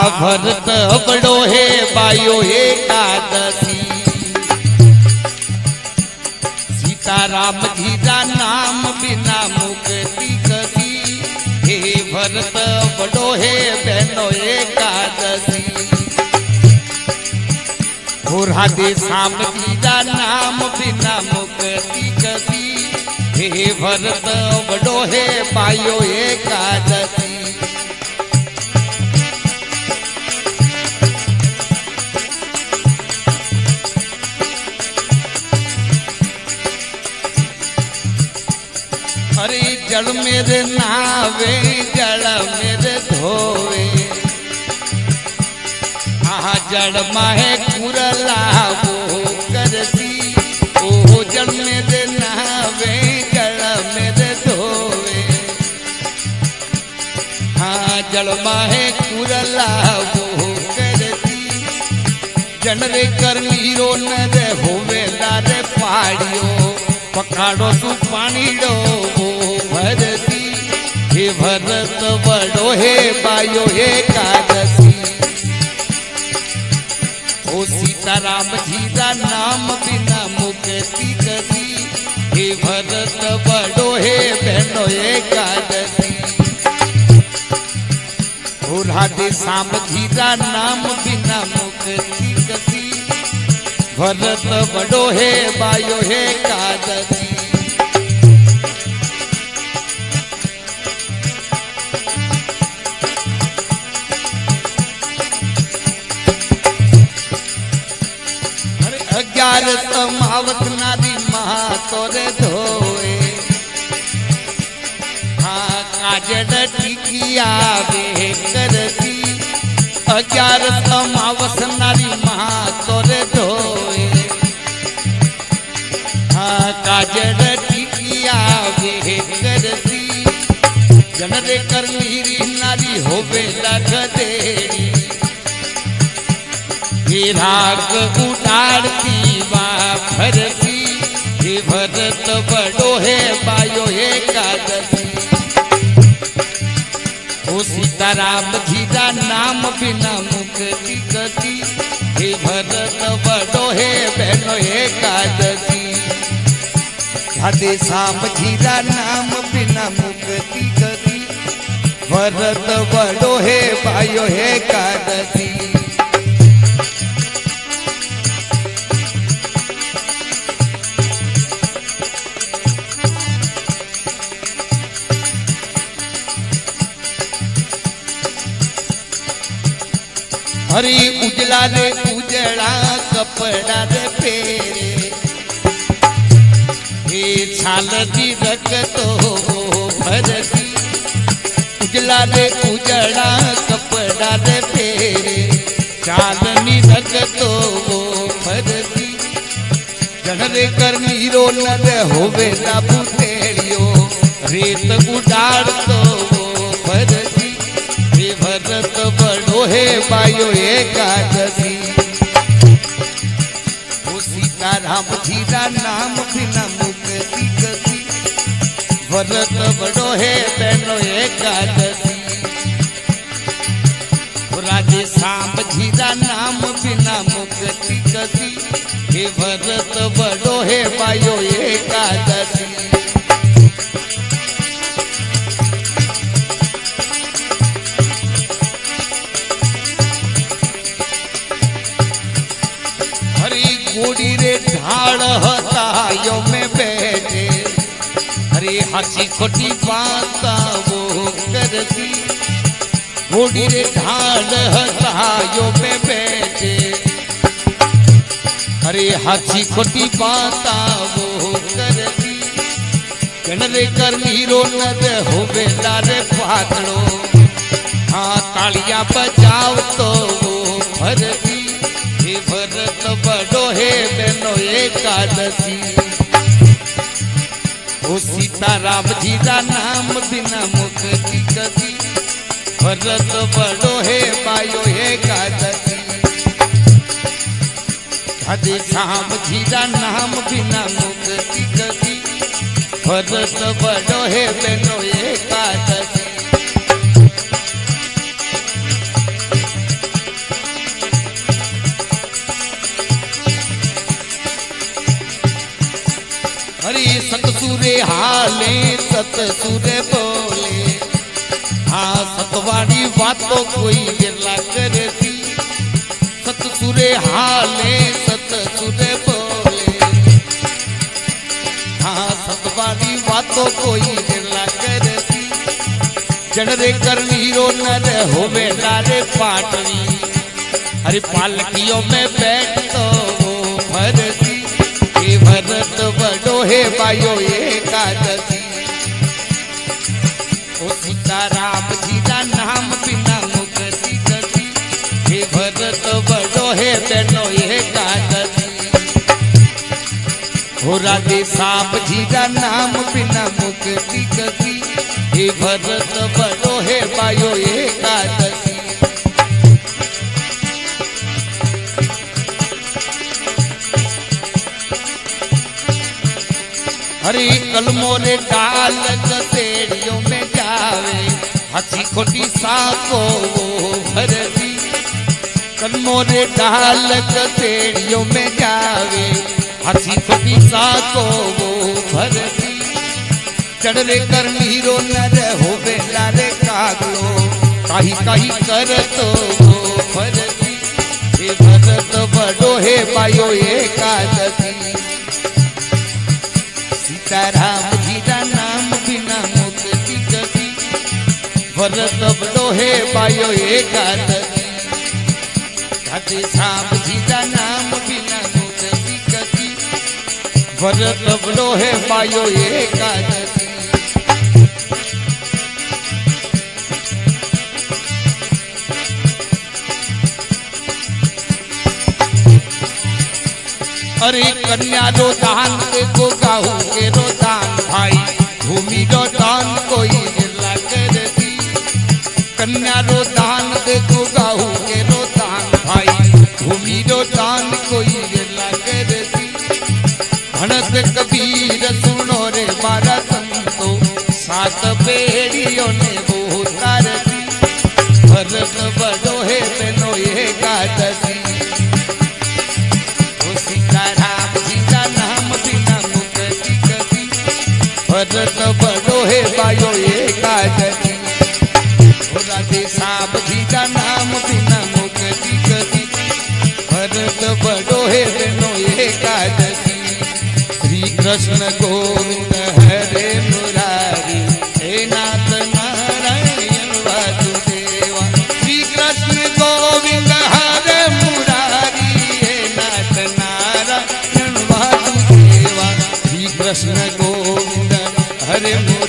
भरत बड़ो है बायो एकादशी सीताराम जी का नाम बिना मुक्ति कसी हे भरत बड़ो है बहनो एकादशी हो राधे श्याम जी का नाम बिना मुक्ति कसी हे भरत बड़ो है बायो एकादशी अरे जल मेरे नावे जल मेरे धोवे आहा जल माहे कुरला वो करती ओ जल मेरे नावे जल मेरे धोवे हाँ जल माहे कुरला वो करती जनरे कर नीरो न रे होवे लारे पाड़ियो पकाड़ो तू पानी डो भरती हे भरत बड़ो हे बायो एकादशी ओ सीताराम जी का नाम बिना मुक्ति कसी हे भरत बड़ो हे बहनो एकादशी ओ राधे श्याम जी का नाम बिना मुक्ति कसी भरत बड़ो है बायो है एकादशी अरे 11 समावत नारी महा तोरे धोए हाँ काजड़ टिकिया वे करती 11 समावत नारी महा तोरे धोए हाँ काजड़ टिकिया वे करती जनरे कर मीरी नारी होवे लग देरी हे राग उतारती वा भरती हे भरत बड़ो है बायो एकादशी ओ सीताराम जी का नाम बिना मुक्ति कसी हे भरत बड़ो है बहनो एकादशी राधे श्याम जी का नाम बिना मुक्ति कसी भरत बड़ो है बायो एकादशी हरी उजला रे उजड़ा कपड़ा रे पेरे हे छाल दी रखतो भरती उजला रे उजड़ा कपड़ा रे पेरे चालनी रखतो भरती जनरे कर नीरो न रे होवे लाबू तेड़ियो रेत उडाड़तो भरती भरत बड़ो है बायो एकादशी ओ सीताराम जी का नाम बिना मुक्ति कसी भरत बड़ो है बहनो एकादशी राधे श्याम जी का नाम बिना मुक्ति कसी हे भरत बड़ो है बायो एकादशी गोड़ी रे ढाड़ हतायो में बैठे अरे हंसी खोटी बात वो करती गोड़ी रे ढाड़ हतायो में बैठे अरे हंसी खोटी बात वो करती जनरे कर नीरो न होवे लारे पातड़ो हाँ तालियां बजाओ तो वो भरती हे भरत बड़ो है बहनो एकादशी ओ सीताराम जी का नाम बिना मुक्ति कसी भरत बड़ो है बायो एकादशी राधे श्याम जी का नाम बिना मुक्ति कसी भरत बड़ो है बहनो एकादशी सुरे हाले सत सुरे बोले। हाँ सतवाड़ी बातों कोई गिरला करती, सत सुरे हाले सत सुरे बोले। हाँ सतवाड़ी बातों कोई गिरला करती, जनरे करनीरो नर होवे लारे पाटनी। अरे पालकियों में बैठ तो वो भरती, ये भरत बड़ो है बायो एकादशी। ओ सीताराम जी का नाम बिना मुक्ति गति, हे भरत बड़ो है बहनो एकादशी। हो राधे साहब जी का नाम बिना मुक्ति गति, हे भरत बड़ो है बायो एकादशी। हरी कलमों रे डाल गसेड़ियों में जावे, हंसी खोटी साको वो भरती। कलमों रे डाल गसेड़ियों में जावे, हंसी खोटी साको वो भरती। चढ़रे कर नीरो नर होवे लारे कागलो, काही काही करत वो भरती। हे भरत बड़ो हे बायो एकादशी। सीताराम जी का नाम बिना मुक्ति गति, भरत बड़ो है बायो एकादशी। राधे श्याम जी का नाम बिना मुक्ति गति, भरत बड़ो है बायो एकादशी। अरे कन्या रो दान देखो गाहू के रो दान भाई, भूमि रो दान कोई गिरला करती। कन्या रो दान देखो गाहू के रो दान भाई, भूमि रो दान कोई गिरला करती। भणत कबीर सुनो रे मारा संतो, सात बेड़ियों ने वो तारती। भरत बड़ो है बहनो एकादशी। भरत बड़ो है बायो एकादशी। राधे साहब जी का नाम बिना मुक्ति गति, भरत बड़ो है बहनो एकादशी। श्री कृष्ण गोविंद हरे मुरारी, हे नाथ नारायण वासुदेवा। श्री कृष्ण गोविंद हरे मुरारी, हे नाथ नारायण वासुदेवा। श्री कृष्ण गोविंद हरे